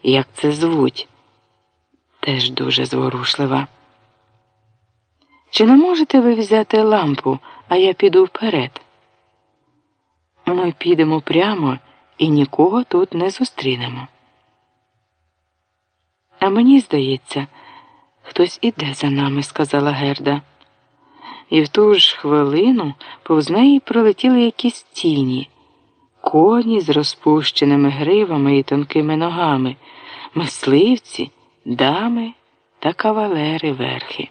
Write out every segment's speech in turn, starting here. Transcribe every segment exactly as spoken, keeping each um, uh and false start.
як це звуть. Теж дуже зворушлива. Чи не можете ви взяти лампу, а я піду вперед? Ми підемо прямо і нікого тут не зустрінемо. А мені здається, хтось іде за нами, сказала Герда. І в ту ж хвилину повз неї пролетіли якісь тіні, коні з розпущеними гривами і тонкими ногами, мисливці, дами та кавалери верхи.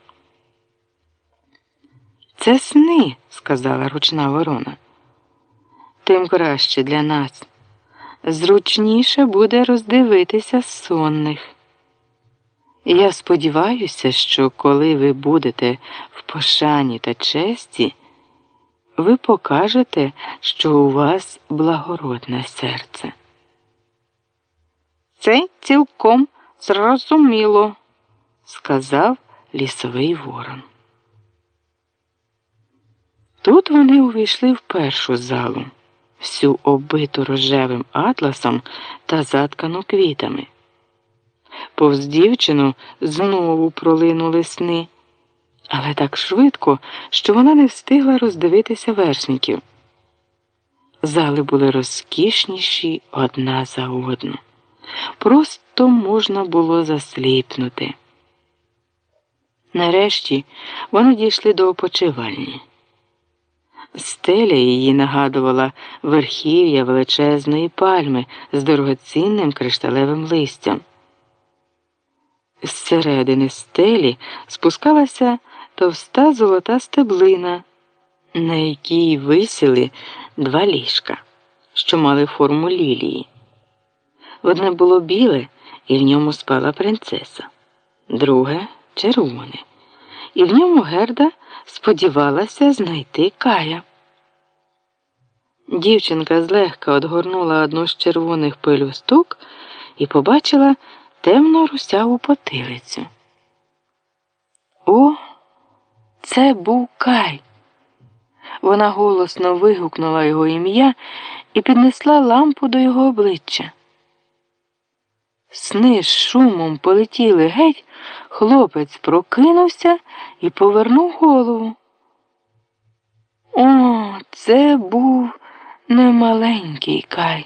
«Це сни», – сказала ручна ворона. «Тим краще для нас. Зручніше буде роздивитися сонних. Я сподіваюся, що коли ви будете в пошані та честі, ви покажете, що у вас благородне серце». «Це цілком зрозуміло», – сказав лісовий ворон. Тут вони увійшли в першу залу, всю оббиту рожевим атласом та заткану квітами. Повз дівчину знову пролинули сни, але так швидко, що вона не встигла роздивитися вершників. Зали були розкішніші одна за одну. Просто можна було засліпнути. Нарешті вони дійшли до опочивальні. Стеля її нагадувала верхів'я величезної пальми з дорогоцінним кришталевим листям. З середини стелі спускалася товста золота стеблина, на якій висіли два ліжка, що мали форму лілії. Одне було біле, і в ньому спала принцеса, друге – червоне, і в ньому Герда сподівалася знайти Кая. Дівчинка злегка одгорнула одну з червоних пелюсток і побачила темно русяву потилицю. О, це був Кай! Вона голосно вигукнула його ім'я і піднесла лампу до його обличчя. Сни з шумом полетіли геть, хлопець прокинувся і повернув голову. О, це був немаленький Кай.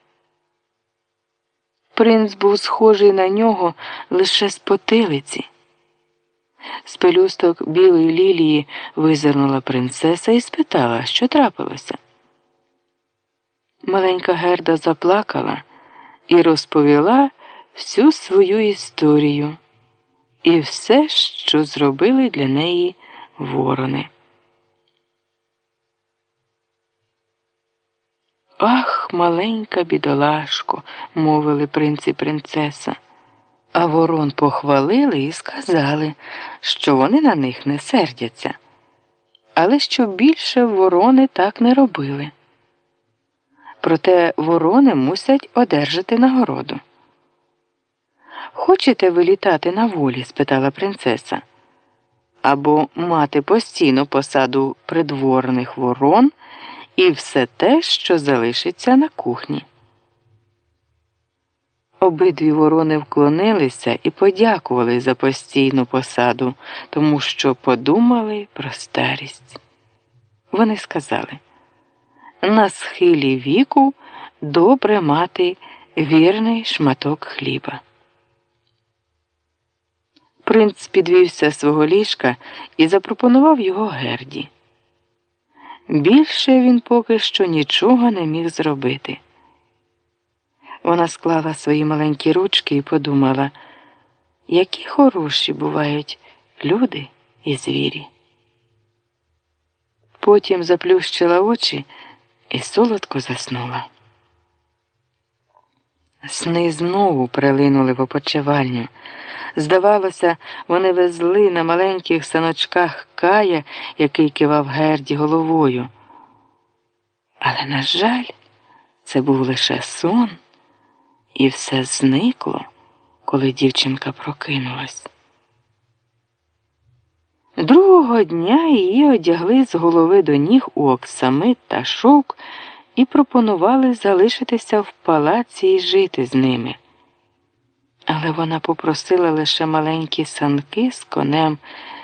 Принц був схожий на нього лише з потилиці. З пелюсток білої лілії визирнула принцеса і спитала, що трапилося. Маленька Герда заплакала і розповіла всю свою історію і все, що зробили для неї ворони. «Ах, маленька бідолашко», – мовили принц і принцеса. А ворон похвалили і сказали, що вони на них не сердяться, але що більше ворони так не робили. Проте ворони мусять одержати нагороду. «Хочете ви літати на волі?» – спитала принцеса. «Або мати постійну посаду придворних ворон і все те, що залишиться на кухні?» Обидві ворони вклонилися і подякували за постійну посаду, тому що подумали про старість. Вони сказали: «На схилі віку добре мати вірний шматок хліба». Принц підвівся з свого ліжка і запропонував його Герді. Більше він поки що нічого не міг зробити. Вона склала свої маленькі ручки і подумала, які хороші бувають люди і звірі. Потім заплющила очі і солодко заснула. Сни знову прилинули в опочивальню. Здавалося, вони везли на маленьких саночках Кая, який кивав Герді головою. Але, на жаль, це був лише сон, і все зникло, коли дівчинка прокинулась. Другого дня її одягли з голови до ніг у оксамит та шовк і пропонували залишитися в палаці і жити з ними. Але вона попросила лише маленькі санки з конем